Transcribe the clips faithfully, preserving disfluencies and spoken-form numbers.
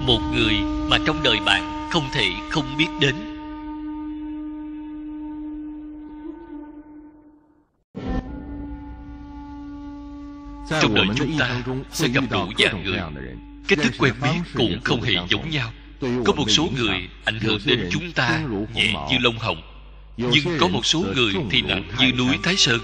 Một người mà trong đời bạn không thể không biết đến. Trong đời chúng ta sẽ gặp đủ dạng người, cách thức quen biết cũng không hề giống nhau. Có một số người ảnh hưởng đến chúng ta nhẹ như lông hồng, nhưng có một số người thì nặng như núi Thái Sơn.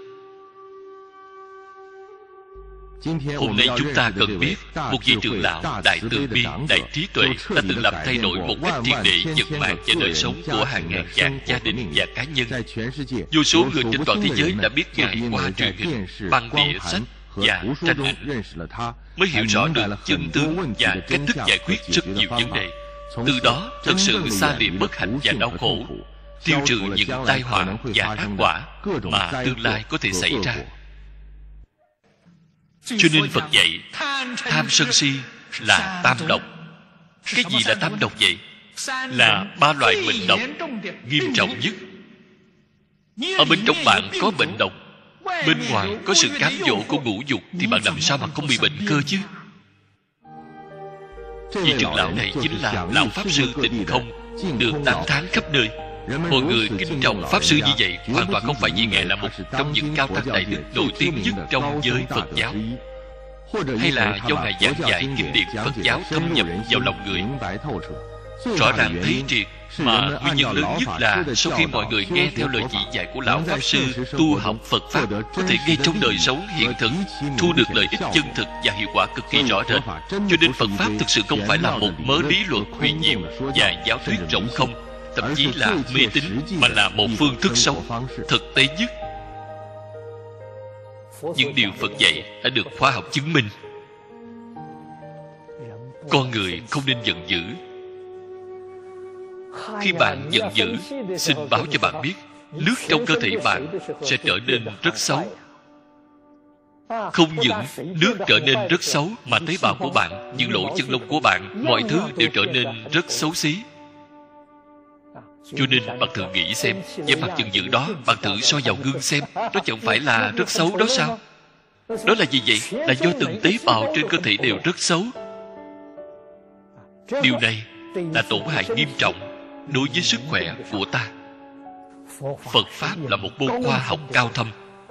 Hôm nay chúng ta cần biết một vị trưởng lão đại từ bi, đại trí tuệ đã từng làm thay đổi một cách triệt để vận mạng và đời sống của hàng ngàn vạn gia đình và cá nhân. Vô số người trên toàn thế giới đã biết Ngài qua truyền hình, băng đĩa sách và tranh ảnh, mới hiểu rõ được chân tướng và cách thức giải quyết rất nhiều vấn đề. Từ đó thật sự xa lìa bất hạnh và đau khổ, tiêu trừ những tai họa và ác quả mà tương lai có thể xảy ra. Cho nên Phật dạy tham sân si là tam độc. Cái gì là tam độc vậy? Là ba loại bệnh độc nghiêm trọng nhất. Ở bên trong bạn có bệnh độc, bên ngoài có sự cám dỗ của ngũ dục, thì bạn làm sao mà không bị bệnh cơ chứ? Vị trưởng lão này chính là lão Pháp Sư Tịnh Không, được tán thán khắp nơi. Mọi người kính trọng Pháp Sư như vậy hoàn toàn không phải vì Ngài là một trong những cao tăng đại đức nổi tiếng nhất trong giới Phật giáo, hay là do Ngài giảng giải kinh điển Phật giáo thâm nhập vào lòng người. Rõ ràng thấy triệt, mà nguyên nhân lớn nhất là sau khi mọi người nghe theo lời chỉ dạy của lão Pháp Sư, tu học Phật Pháp có thể ngay trong đời sống hiện thực thu được lợi ích chân thực và hiệu quả cực kỳ rõ rệt. Cho nên Phật Pháp thực sự không phải là một mớ lý luận huyền nhiệm và giáo thuyết rỗng không, thậm chí là mê tín, mà là một phương thức sống thực tế nhất. Những điều Phật dạy đã được khoa học chứng minh. Con người không nên giận dữ. Khi bạn giận dữ, xin báo cho bạn biết, nước trong cơ thể bạn sẽ trở nên rất xấu. Không những nước trở nên rất xấu, mà tế bào của bạn, những lỗ chân lông của bạn, mọi thứ đều trở nên rất xấu xí. Cho nên bạn thử nghĩ xem, vẻ mặt giận dữ đó, bạn thử soi vào gương xem, nó chẳng phải là rất xấu đó sao? Đó là gì vậy? Là do từng tế bào trên cơ thể đều rất xấu. Điều này là tổn hại nghiêm trọng đối với sức khỏe của ta. Phật Pháp là một môn khoa học cao thâm,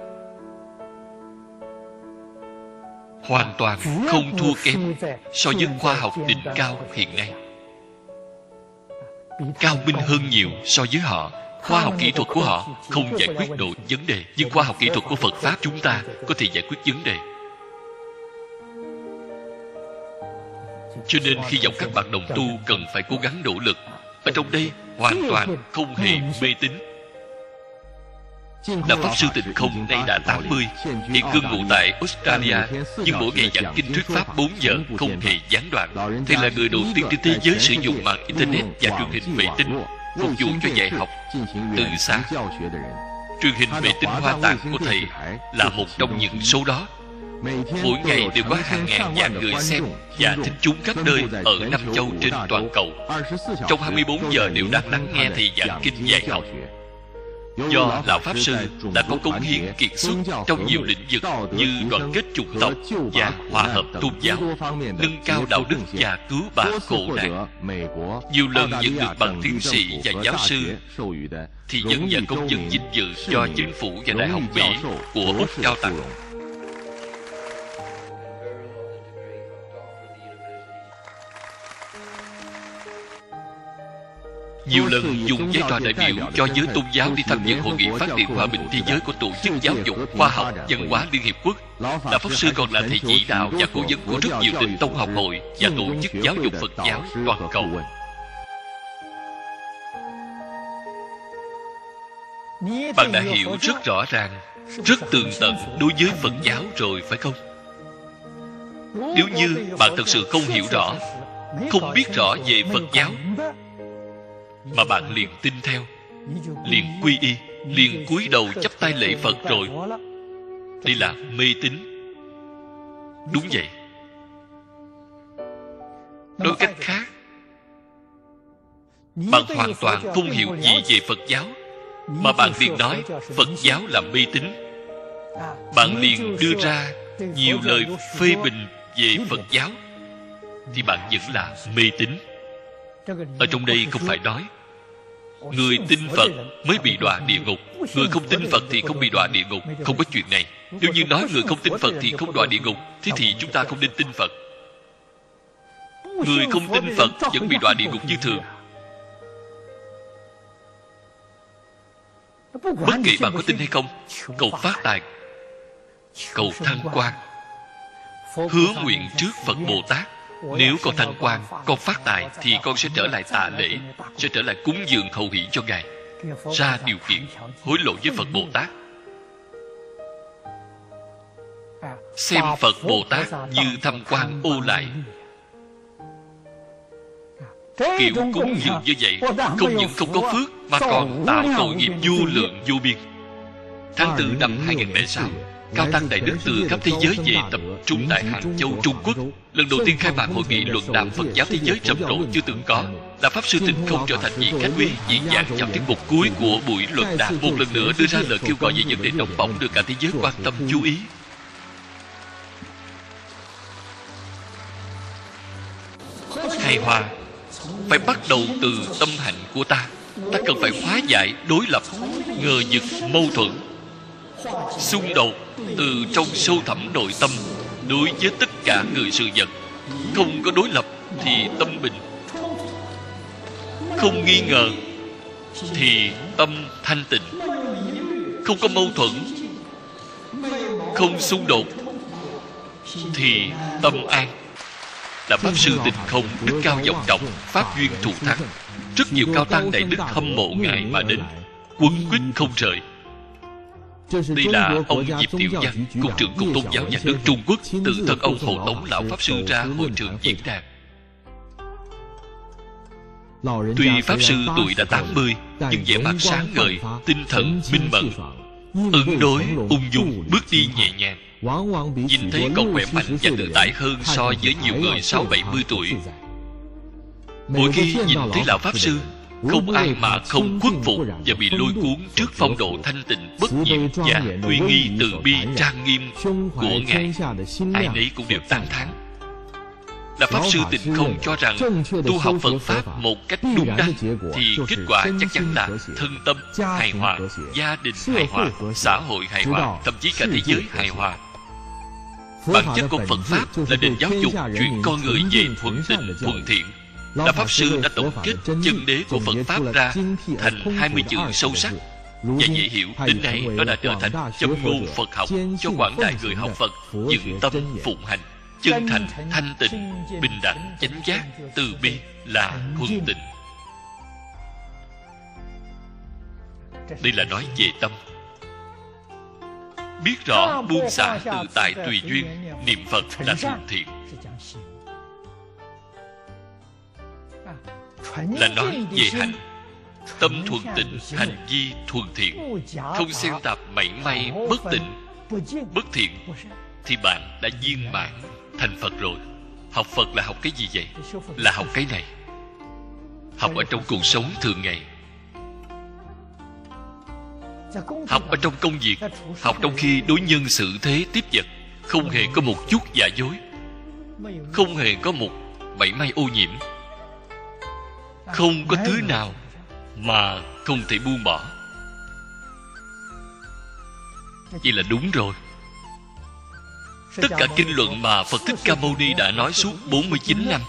hoàn toàn không thua kém so với khoa học đỉnh cao hiện nay. Cao minh hơn nhiều so với họ. Khoa học kỹ thuật của họ không giải quyết được vấn đề, nhưng khoa học kỹ thuật của Phật Pháp chúng ta có thể giải quyết vấn đề. Cho nên khi dòng các bạn đồng tu cần phải cố gắng nỗ lực. Ở trong đây hoàn toàn không hề mê tín. Đạo Pháp Sư Tịnh Không nay đã tám mươi, hiện cư ngụ tại Australia, nhưng mỗi ngày giảng kinh thuyết pháp bốn giờ không hề gián đoạn. Thầy là người đầu tiên trên thế giới sử dụng mạng internet và truyền hình vệ tinh phục vụ cho dạy học từ xa. Truyền hình vệ tinh Hoa Tạng của thầy là một trong những số đó. Mỗi ngày đều có hàng ngàn vạn người xem và thích chúng khắp nơi ở năm châu trên toàn cầu. Trong hai mươi bốn giờ đều đang lắng nghe thầy giảng kinh dạy học. Do lão Pháp Sư đã có cống hiến kiệt xuất trong nhiều lĩnh vực như đoàn kết chủng tộc và hòa hợp tôn giáo, nâng cao đạo đức và cứu bà khổ nạn, nhiều lần nhận được bằng tiến sĩ và giáo sư, thì vẫn nhận công dân vinh dự cho chính phủ và đại học Mỹ của Úc trao tặng. Nhiều lần dùng vai trò đại biểu cho giới tôn giáo đi tham dự hội nghị phát triển hòa bình thế giới của Tổ chức Giáo dục, Khoa học, Văn hóa Liên Hiệp Quốc. Đạo Pháp Sư còn là thầy chỉ đạo và cố vấn của rất nhiều tịnh tông học hội và tổ chức giáo dục Phật giáo toàn cầu. Bạn đã hiểu rất rõ ràng, rất tường tận đối với Phật giáo rồi phải không? Nếu như bạn thật sự không hiểu rõ, không biết rõ về Phật giáo, mà bạn liền tin theo, liền quy y, liền cúi đầu chắp tay lạy Phật rồi, đây là mê tín. Đúng vậy. Nói cách khác, bạn hoàn toàn không hiểu gì về Phật giáo, mà bạn liền nói Phật giáo là mê tín. Bạn liền đưa ra nhiều lời phê bình về Phật giáo. thì bạn vẫn là mê tín. Ở trong đây không phải nói người tin Phật mới bị đọa địa ngục, người không tin Phật thì không bị đọa địa ngục. Không có chuyện này. Nếu như nói người không tin Phật thì không đọa địa ngục, thế thì chúng ta không nên tin Phật. Người không tin Phật vẫn bị đọa địa ngục như thường. Bất kể bạn có tin hay không, cầu phát tài, cầu thăng quan, hứa nguyện trước Phật Bồ Tát, nếu con thăng quan, con phát tài thì con sẽ trở lại tạ lễ, sẽ trở lại cúng dường hậu hỷ cho Ngài, ra điều kiện hối lộ với Phật Bồ Tát. Xem Phật Bồ Tát như thăm quan ô lại. Kiểu cúng dường như vậy, không những không có phước mà còn tạo tội nghiệp vô lượng vô biên. Tháng tư năm hai nghìn lẻ sáu, Cao Tăng Đại Đức từ khắp thế giới về tập trung tại Hàng Châu, Trung Quốc. Lần đầu tiên khai mạc hội nghị luận đàm Phật giáo thế giới rầm rộ chưa từng có. Là Pháp Sư Tịnh Không trở thành vị khách quý diễn giảng trong tiết mục cuối của buổi luận đàm, một lần nữa đưa ra lời kêu gọi về vấn đề nóng bỏng được cả thế giới quan tâm chú ý. Hài hòa phải bắt đầu từ tâm hạnh của ta. Ta cần phải hóa giải đối lập, ngờ vực, mâu thuẫn, xung đột từ trong sâu thẳm nội tâm đối với tất cả người sự vật. Không có đối lập thì tâm bình, không nghi ngờ thì tâm thanh tịnh, không có mâu thuẫn, không xung đột thì tâm an. Là Pháp Sư Tịnh Không, đức cao vọng trọng, pháp duyên thù thắng. Rất nhiều cao tăng đại đức hâm mộ Ngài mà đến, quấn quýt không rời. Đây là ông Diệp Tiểu Văn, Cục trưởng Cục Tôn giáo Nhà nước Trung Quốc, tự thân ông hộ tống lão Pháp Sư ra hội trường diễn đàn. Tuy Pháp Sư tuổi đã tám mươi, nhưng vẻ mặt sáng ngời, tinh thần minh mẫn, ứng đối ung dung, bước đi nhẹ nhàng, nhìn thấy còn khỏe mạnh và tự tại hơn so với nhiều người sáu bảy mươi tuổi. Mỗi khi nhìn thấy lão Pháp Sư, không ai mà không khuất phục và bị lôi cuốn trước phong độ thanh tịnh, bất nhiễm và uy nghi từ bi trang nghiêm của Ngài. Ai nấy cũng đều tán thán. Là Pháp Sư Tịnh Không cho rằng tu học Phật Pháp một cách đúng đắn thì kết quả chắc chắn là thân tâm hài hòa, gia đình hài hòa, xã hội hài hòa, thậm chí cả thế giới hài hòa. Bản chất của Phật Pháp là nền giáo dục chuyển con người về thuần tịnh, thuần thiện. Là Pháp Sư đã tổng kết chân đế của Phật Pháp ra thành hai mươi chữ sâu sắc và dễ hiểu. Đến nay nó đã trở thành châm ngôn Phật học cho quảng đại người học Phật dựng tâm phụng hành. Chân thành, thanh tịnh, bình đẳng, chánh giác, từ bi là thuần tịnh. Đây là nói về tâm. Biết rõ buông xả tự tại tùy duyên, niệm Phật là thuần thiện. Là nói về hạnh. Tâm thuần tịnh, hành vi thuần thiện, không xen tạp mảy may bất tịnh, bất thiện, thì bạn đã viên mãn thành Phật rồi. Học Phật là học cái gì vậy? Là học cái này. Học ở trong cuộc sống thường ngày, học ở trong công việc, học trong khi đối nhân xử thế tiếp vật. Không hề có một chút giả dối, không hề có một mảy may ô nhiễm. Không có thứ nào mà không thể buông bỏ. Vậy là đúng rồi. Tất cả kinh luận mà Phật Thích Ca Mâu Ni đã nói suốt bốn mươi chín năm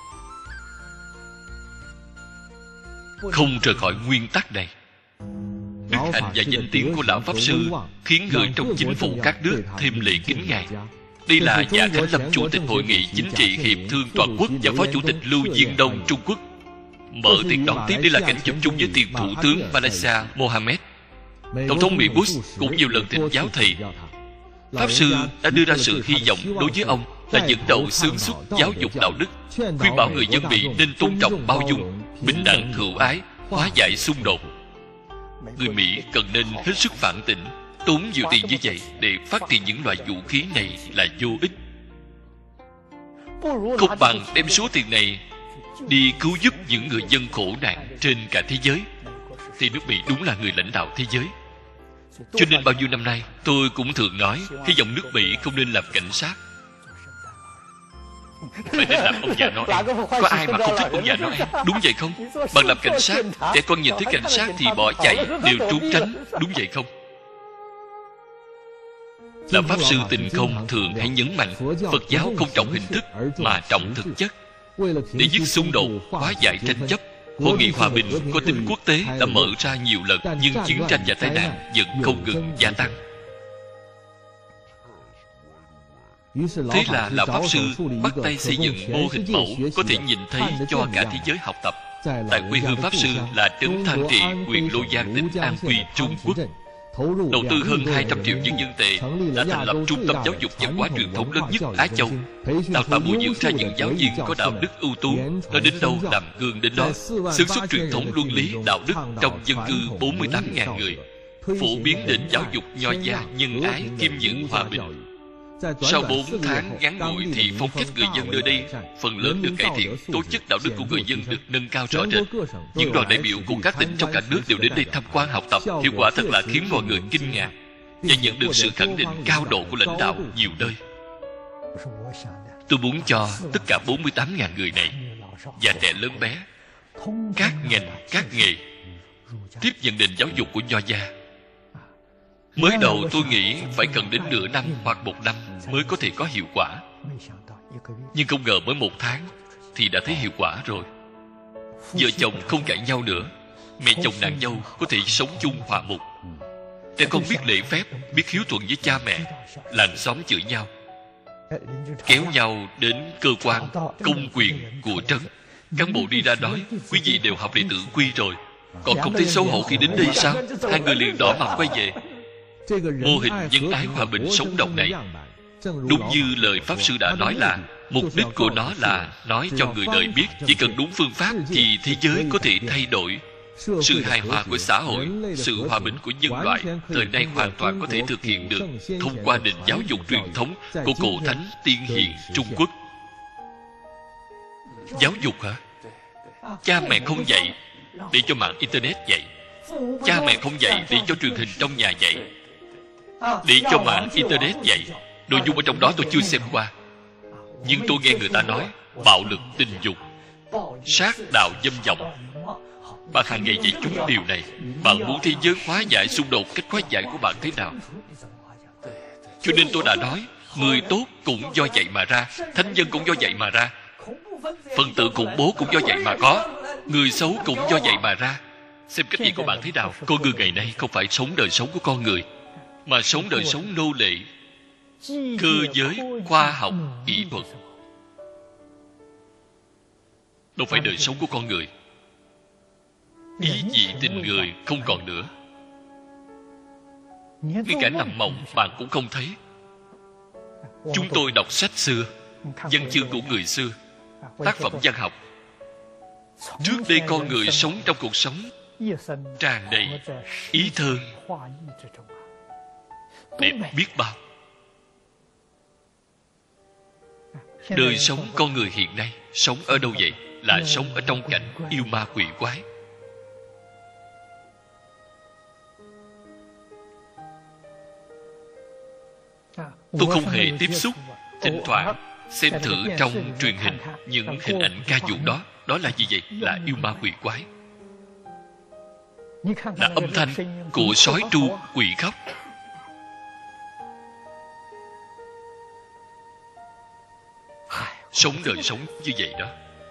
không rời khỏi nguyên tắc này. Đức hạnh và danh tiếng của lão Pháp Sư khiến người trong chính phủ các nước thêm lễ kính Ngài. Đây là Dạ Khánh Lâm, Chủ tịch Hội nghị Chính trị Hiệp thương Toàn quốc và Phó Chủ tịch Lưu Diên Đông, Trung Quốc. Mở tiệc đón tiếp. Đây là cảnh chụp chung với tiền Thủ tướng Malaysia Mohammed. Tổng thống Mỹ Bush cũng nhiều lần thỉnh giáo thầy. Pháp Sư đã đưa ra sự hy vọng đối với ông là dẫn đầu xuyên suốt giáo dục đạo đức, khuyên bảo người dân Mỹ nên tôn trọng, bao dung, bình đẳng, hữu ái, hóa giải xung đột. Người Mỹ cần nên hết sức phản tỉnh. Tốn nhiều tiền như vậy để phát triển những loại vũ khí này là vô ích. Không bằng đem số tiền này đi cứu giúp những người dân khổ nạn trên cả thế giới, thì nước Mỹ đúng là người lãnh đạo thế giới. Cho nên bao nhiêu năm nay tôi cũng thường nói, hy vọng nước Mỹ không nên làm cảnh sát. Phải nên làm ông già Noel. Có ai mà không thích ông già Noel? Đúng vậy không? Bạn làm cảnh sát, trẻ con nhìn thấy cảnh sát thì bỏ chạy, đều trốn tránh. Đúng vậy không? Là Pháp Sư Tình Không thường hay nhấn mạnh Phật giáo không trọng hình thức mà trọng thực chất. Để dứt xung đột, hóa giải tranh chấp, Hội nghị hòa bình có tính quốc tế đã mở ra nhiều lần, nhưng chiến tranh và tai nạn vẫn không ngừng gia tăng. Thế là Lão Pháp Sư bắt tay xây dựng mô hình mẫu có thể nhìn thấy cho cả thế giới học tập. Tại quê hương Pháp Sư là trấn Thanh Trì, huyện Lô Giang, tỉnh An Huy, Trung Quốc. Đầu tư hơn hai trăm triệu nhân dân tệ, đã thành lập trung tâm giáo dục văn hóa truyền thống lớn nhất Á Châu, đào tạo bồi dưỡng ra những giáo viên có đạo đức ưu tú, nói đến đâu làm gương đến đó, xứng xuất truyền thống luân lý đạo đức trong dân cư bốn mươi tám nghìn người, phổ biến nền giáo dục nho gia nhân ái kiêm nhẫn hòa bình. Sau bốn tháng ngắn ngủi thì phong cách người dân nơi đây phần lớn được cải thiện, tố chất đạo đức của người dân được nâng cao rõ rệt. Những đoàn đại biểu của các tỉnh trong cả nước đều đến đây tham quan học tập, hiệu quả thật là khiến mọi người kinh ngạc và nhận được sự khẳng định cao độ của lãnh đạo nhiều nơi. Tôi muốn cho tất cả bốn mươi tám nghìn người này, già trẻ lớn bé, các ngành, các nghề tiếp nhận nền giáo dục của nho gia. Mới đầu tôi nghĩ phải cần đến nửa năm hoặc một năm mới có thể có hiệu quả, nhưng không ngờ mới một tháng thì đã thấy hiệu quả rồi. Vợ chồng không cãi nhau nữa, mẹ chồng nàng dâu có thể sống chung hòa mục. Trẻ con biết lễ phép, biết hiếu thuận với cha mẹ, làng xóm chửi nhau, kéo nhau đến cơ quan, công quyền của trấn. Cán bộ đi ra nói, quý vị đều học đệ tử quy rồi, còn không thấy xấu hổ khi đến đây sao? Hai người liền đỏ mặt quay về. Mô hình nhân ái hòa bình sống động này, đúng như lời Pháp Sư đã nói, là mục đích của nó là nói cho người đời biết chỉ cần đúng phương pháp thì thế giới có thể thay đổi. Sự hài hòa của xã hội, sự hòa bình của nhân loại thời nay hoàn toàn có thể thực hiện được thông qua nền giáo dục truyền thống của cổ thánh tiên hiền Trung Quốc. Giáo dục hả? Cha mẹ không dạy để cho mạng Internet dạy, cha mẹ không dạy để cho truyền hình trong nhà dạy, để cho mạng Internet dạy. Nội dung ở trong đó tôi chưa xem qua, nhưng tôi nghe người ta nói bạo lực tình dục, sát đạo dâm vọng. Bạn hàng ngày dạy chúng điều này. Bạn muốn thế giới hóa giải xung đột, cách hóa giải của bạn thế nào? Cho nên tôi đã nói, người tốt cũng do vậy mà ra, thánh nhân cũng do vậy mà ra, phần tử khủng bố cũng do vậy mà có, người xấu cũng do vậy mà ra. Xem cách gì của bạn thế nào? Con người ngày nay không phải sống đời sống của con người, mà sống đời sống nô lệ, cơ giới, khoa học, kỹ thuật. Đâu phải đời sống của con người. Ý dị tình người không còn nữa. Ngay cả nằm mộng bạn cũng không thấy. Chúng tôi đọc sách xưa, văn chương của người xưa, tác phẩm văn học. Trước đây con người sống trong cuộc sống tràn đầy ý thơ, đẹp biết bao. Đời sống con người hiện nay sống ở đâu vậy? Là sống ở trong cảnh yêu ma quỷ quái. Tôi không hề tiếp xúc, thỉnh thoảng xem thử trong truyền hình những hình ảnh ca dụ đó. Đó là gì vậy? Là yêu ma quỷ quái, là âm thanh của sói tru, quỷ khóc. Sống đời sống như vậy đó.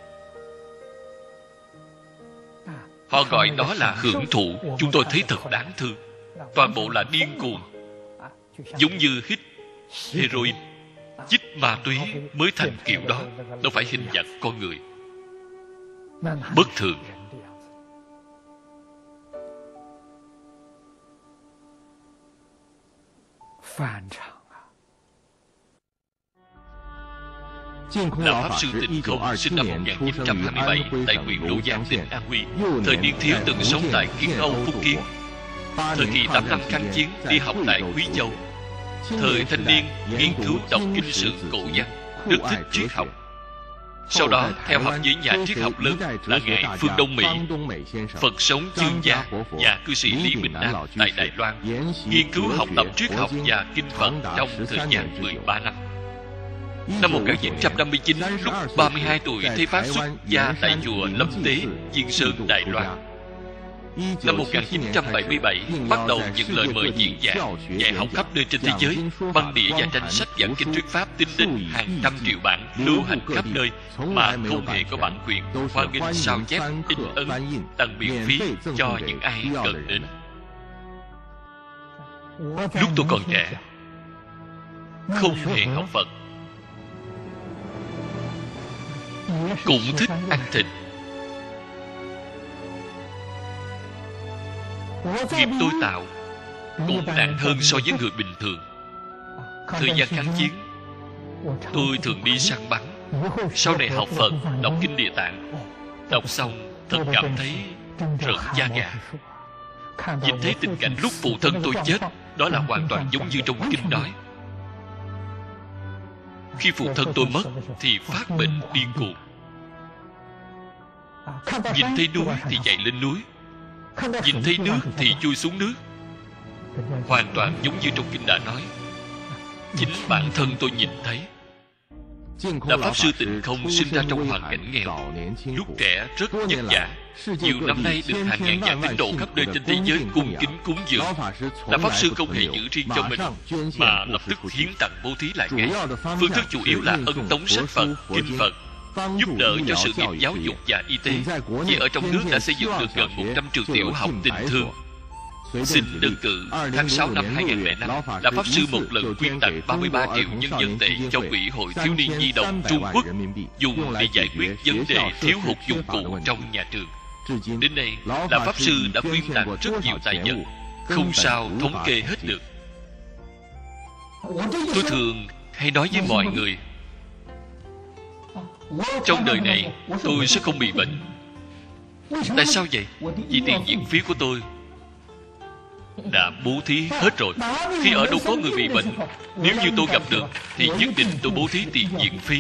Họ gọi đó là hưởng thụ. Chúng tôi thấy thật đáng thương. Toàn bộ là điên cuồng, giống như hít heroin, chích ma túy mới thành kiểu đó. Đâu phải hình dạng con người. Bất thường. Là Pháp Sư Tịnh Không sinh năm một nghìn chín trăm hai mươi bảy tại huyện Lô Giang, tỉnh An Huy. Thời niên thiếu từng sống tại Kiến Âu, Phúc Kiến. Thời kỳ tám năm kháng chiến đi học tại Quý Châu. Thời thanh niên nghiên cứu đọc kinh sử cổ văn, rất thích triết học. Sau đó theo học với nhà triết học lớn là ngài Phương Đông Mỹ, Phật sống Chương Gia và cư sĩ Lý Bình Nam tại Đài Loan, nghiên cứu học tập triết học và kinh Phật trong thời gian mười ba năm. Năm một nghìn chín trăm năm mươi chín, lúc ba mươi hai tuổi, Thế Phát xuất gia tại chùa Lâm Tế, Diên Sơn, Đài Loan. Năm một nghìn chín trăm bảy mươi bảy, bắt đầu những lời mời diễn giảng, dạy học khắp nơi trên thế giới. Băng đĩa và tranh sách giảng kinh thuyết pháp tính đến hàng trăm triệu bản, lưu hành khắp nơi mà không hề có bản quyền. Hoan nghênh sao chép, in ấn, tặng miễn phí cho những ai cần đến. Lúc tôi còn trẻ, không hề học Phật, cũng thích ăn thịt. Nghiệp tôi tạo cũng nặng hơn so với người bình thường. Thời gian kháng chiến, tôi thường đi săn bắn. Sau này học Phật, đọc kinh Địa Tạng, đọc xong thật cảm thấy rợn da gà. Nhìn thấy tình cảnh lúc phụ thân tôi chết, đó là hoàn toàn giống như trong kinh nói. Khi phụ thân tôi mất thì phát bệnh điên cuồng. Nhìn thấy núi thì chạy lên núi, nhìn thấy nước thì chui xuống nước. Hoàn toàn giống như trong kinh đã nói. Chính bản thân tôi nhìn thấy. Là Pháp Sư Tịnh Không sinh ra trong hoàn cảnh nghèo, lúc trẻ rất vất vả. Nhiều năm nay được hàng ngàn vạn tín đồ khắp nơi trên thế giới cung kính cúng dường. Là Pháp Sư không hề giữ riêng cho mình, mà lập tức hiến tặng bố thí lại ngay. Phương thức chủ yếu là ấn tống sách Phật, kinh Phật, giúp đỡ cho sự nghiệp giáo dục và y tế. Vì ở trong nước đã xây dựng được gần một trăm trường tiểu học tình thương. Xin đơn cử, tháng sáu năm hai nghìn lẻ năm, là Pháp Sư một lần quyên tặng ba mươi ba triệu nhân dân tệ cho Ủy hội Thiếu niên Nhi đồng Trung Quốc, dùng để giải quyết vấn đề thiếu hụt dụng cụ trong nhà trường. Đến nay, là Pháp Sư đã quyên tặng rất nhiều tài vật, không sao thống kê hết được. Tôi thường hay nói với mọi người, trong đời này tôi sẽ không bị bệnh. Tại sao vậy? Vì tiền viện phí của tôi đã bố thí hết rồi. Khi ở đâu có người bị bệnh, nếu như tôi gặp được thì nhất định tôi bố thí tiền viện phí.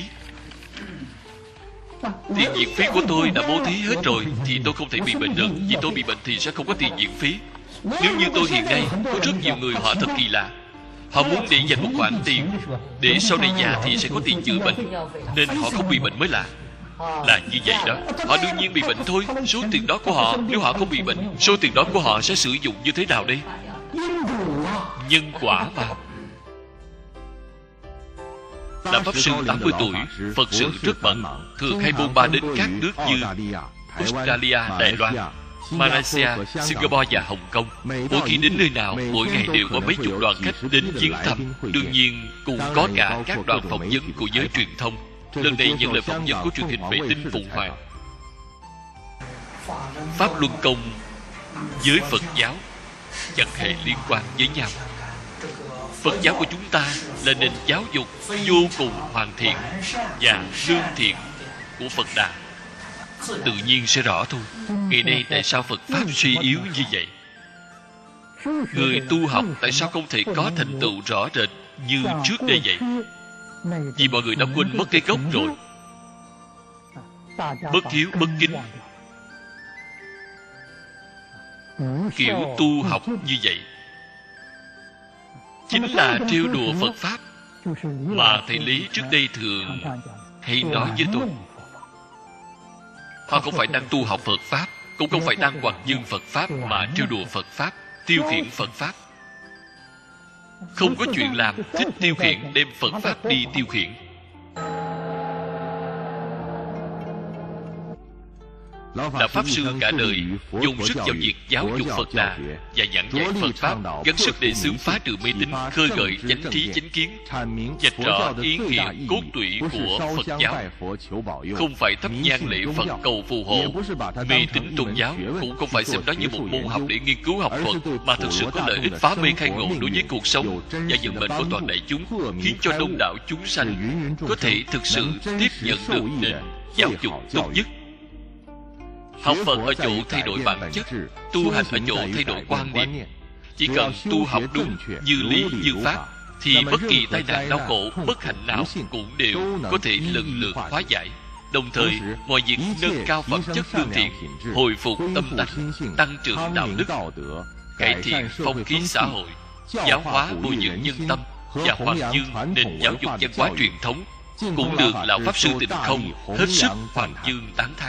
Tiền viện phí của tôi đã bố thí hết rồi thì tôi không thể bị bệnh được. Vì tôi bị bệnh thì sẽ không có tiền viện phí. Nếu như tôi hiện nay, có rất nhiều người họ thật kỳ lạ. Họ muốn để dành một khoản tiền để sau này già thì sẽ có tiền chữa bệnh, nên họ không bị bệnh mới lạ. Là như vậy đó. Họ đương nhiên bị bệnh thôi. Số tiền đó của họ, nếu họ không bị bệnh, số tiền đó của họ sẽ sử dụng như thế nào đây? Nhân quả mà. Là Pháp Sư tám mươi tuổi, Phật sự rất bận, thường hay bôn ba đến các nước như Australia, Đài Loan, Malaysia, Singapore và Hồng Kông. Mỗi khi đến nơi nào, mỗi ngày đều có mấy chục đoàn khách đến viếng thăm. Đương nhiên cũng có cả các đoàn phỏng vấn của giới truyền thông. Lần này nhận lời phỏng vấn của truyền hình vệ tinh Phụng Hoàng. Pháp Luân Công với Phật giáo chẳng hề liên quan với nhau. Phật giáo của chúng ta là nền giáo dục vô cùng hoàn thiện và lương thiện của Phật Đà. Tự nhiên sẽ rõ thôi. Ngày nay tại sao Phật Pháp suy yếu như vậy? Người tu học tại sao không thể có thành tựu rõ rệt như trước đây vậy? Vì mọi người đã quên mất cái gốc rồi. Bất hiếu, bất kính. Kiểu tu học như vậy chính là trêu đùa Phật Pháp mà thầy Lý trước đây thường hay nói với tôi. Họ không phải đang tu học Phật Pháp, cũng không phải đang hoằng dâng Phật Pháp, mà trêu đùa Phật Pháp, tiêu khiển Phật Pháp. Không có chuyện làm, thích tiêu khiển, đem Phật Pháp đi tiêu khiển. Là Pháp Sư cả đời dùng sức vào việc giáo dục Phật Đà và giảng dạy Phật Pháp, gắng sức để xướng phá trừ mê tín, khơi gợi chánh trí chánh kiến, vạch rõ ý nghĩa cốt tủy của Phật giáo. Không phải thắp nhang lễ Phật cầu phù hộ. Mê tín tôn giáo cũng không phải xem đó như một môn học để nghiên cứu học Phật, mà thực sự có lợi ích phá mê khai ngộ đối với cuộc sống và vận mệnh của toàn đại chúng, khiến cho đông đảo chúng sanh có thể thực sự tiếp nhận được nền giáo dục tốt nhất. Học Phật ở chỗ thay đổi bản chất, tu hành ở chỗ thay đổi quan niệm. Chỉ cần tu học đúng, như lý như pháp, thì bất kỳ tai nạn đau khổ, bất hạnh nào cũng đều có thể lần lượt hóa giải. Đồng thời, mọi việc nâng cao phẩm chất lương thiện, hồi phục tâm tánh, tăng trưởng đạo đức, cải thiện phong khí xã hội, giáo hóa bồi dưỡng nhân tâm và hoàn dương nền giáo dục văn hóa truyền thống, cũng được Lão Pháp Sư Tịnh Không hết sức hoàng dương tán thán.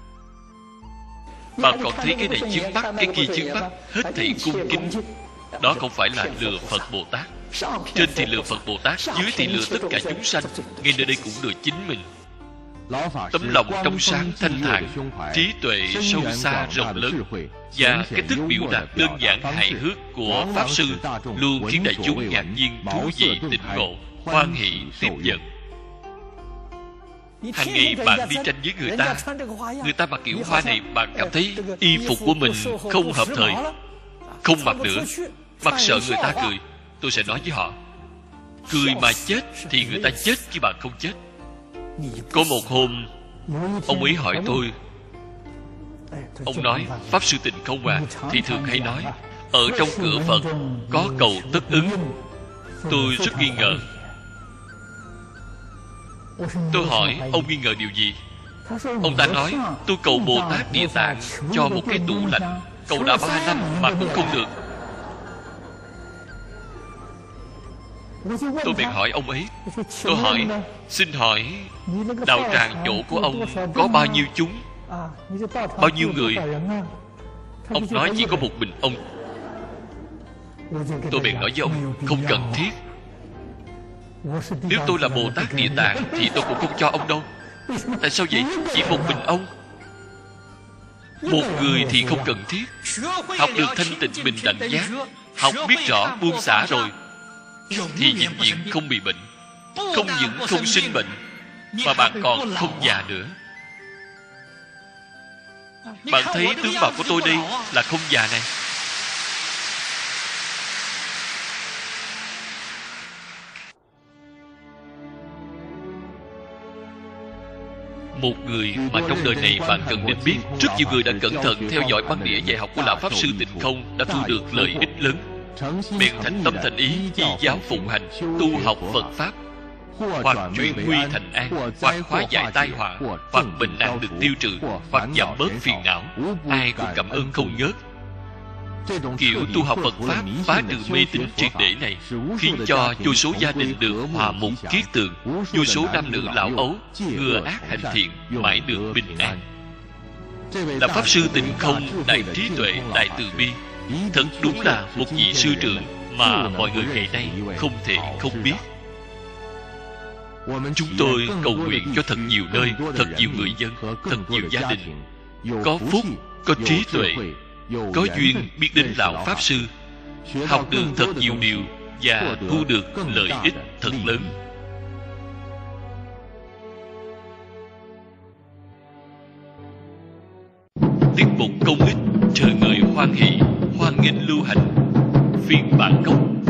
Mà còn thấy cái này chướng mắt, cái kia chướng mắt, hết thảy cung kính. Đó không phải là lừa Phật Bồ Tát. Trên thì lừa Phật Bồ Tát, dưới thì lừa tất cả chúng sanh. Ngay nơi đây cũng lừa chính mình. Tấm lòng trong sáng thanh thản, trí tuệ sâu xa rộng lớn, và cái thức biểu đạt đơn giản hài hước của Pháp Sư luôn khiến đại chúng ngạc nhiên, thú vị, tỉnh ngộ, hoan hỷ tiếp nhận. Hàng ngày bạn đi tranh với người ta, người ta mặc kiểu hoa này, bạn cảm thấy y phục của mình không hợp thời, không mặc nữa, mặc sợ người ta cười. Tôi sẽ nói với họ, cười mà chết thì người ta chết chứ bạn không chết. Có một hôm, ông ấy hỏi tôi, ông nói, Pháp Sư Tịnh Không à, thì thường hay nói, ở trong cửa Phật có cầu tất ứng. Tôi rất nghi ngờ. Tôi hỏi, ông nghi ngờ điều gì? Ông ta nói, tôi cầu Bồ Tát Địa Tạng cho một cái tủ lạnh, cầu đã ba năm mà cũng không được. Tôi bèn hỏi ông ấy, tôi hỏi, xin hỏi, đạo tràng chỗ của ông có bao nhiêu chúng? Bao nhiêu người? Ông nói chỉ có một mình ông. Tôi bèn nói với ông, không cần thiết. Nếu tôi là Bồ Tát Địa Tạng thì tôi cũng không cho ông đâu. Tại sao vậy? Chỉ một mình ông. Một người thì không cần thiết. Học được thanh tịnh bình đẳng giác, học biết rõ buông xả rồi, thì vĩnh viễn không bị bệnh. Không những không sinh bệnh, mà bạn còn không già nữa. Bạn thấy tướng mạo của tôi đây là không già này. Một người mà trong đời này bạn cần nên biết. Rất nhiều người đã cẩn thận theo dõi băng đĩa dạy học của Lão Pháp Sư Tịnh Không, đã thu được lợi ích lớn, bèn thành tâm thành ý y giáo phụng hành, tu học Phật Pháp, hoặc chuyển nguy thành an, hoặc hóa giải tai họa, hoặc bệnh nạn được tiêu trừ, hoặc giảm bớt phiền não. Ai cũng cảm ơn không ngớt. Kiểu tu học Phật Pháp phá trừ mê tín triệt để này, khiến cho vô số gia đình được hòa mục kiết tường, vô số nam nữ lão ấu ngừa ác hành thiện, mãi được bình an. Là Pháp Sư Tịnh Không đại trí tuệ, đại từ bi, thật đúng là một vị sư trưởng mà mọi người ngày nay không thể không biết. Chúng tôi cầu nguyện cho thật nhiều nơi, thật nhiều người dân, thật nhiều gia đình có phúc, có trí tuệ, có duyên biết đến Lão Pháp Sư, học được thật nhiều điều và thu được lợi ích thật lớn. Tiết mục công ích chờ người hoan hỷ, hoan nghênh lưu hành. Phiên bản gốc